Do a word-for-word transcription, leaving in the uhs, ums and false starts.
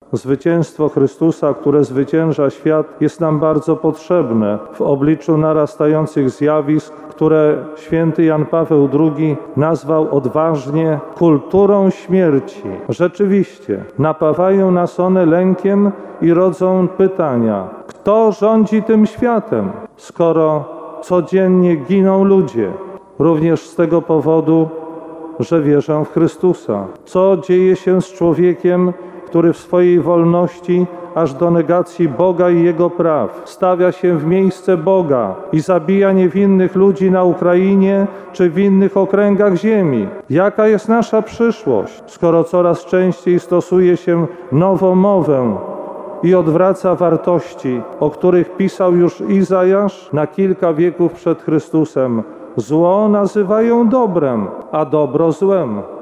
Zwycięstwo Chrystusa, które zwycięża świat, jest nam bardzo potrzebne w obliczu narastających zjawisk, które święty Jan Paweł drugi nazwał odważnie kulturą śmierci. Rzeczywiście, napawają nas one lękiem i rodzą pytania: kto rządzi tym światem, skoro codziennie giną ludzie? Również z tego powodu, że wierzę w Chrystusa. Co dzieje się z człowiekiem, który w swojej wolności aż do negacji Boga i Jego praw stawia się w miejsce Boga i zabija niewinnych ludzi na Ukrainie czy w innych okręgach ziemi? Jaka jest nasza przyszłość, skoro coraz częściej stosuje się nową mowę i odwraca wartości, o których pisał już Izajasz na kilka wieków przed Chrystusem? Zło nazywają dobrem, a dobro złem.